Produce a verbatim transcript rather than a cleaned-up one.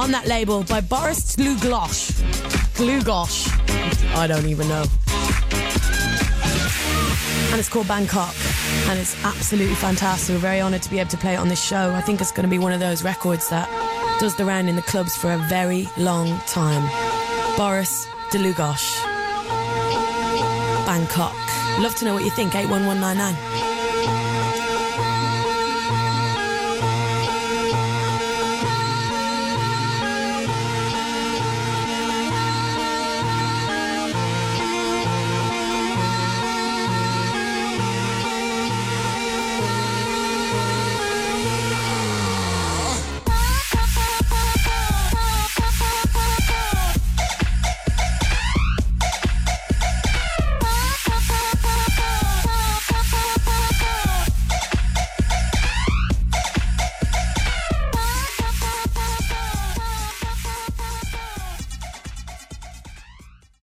on that label by Boris Dlugosch. Dlugosch. I don't even know. And it's called Bangkok. And it's absolutely fantastic. We're very honoured to be able to play it on this show. I think it's going to be one of those records that does the round in the clubs for a very long time. Boris Dlugosch. Bangkok. Love to know what you think. eight one one nine nine.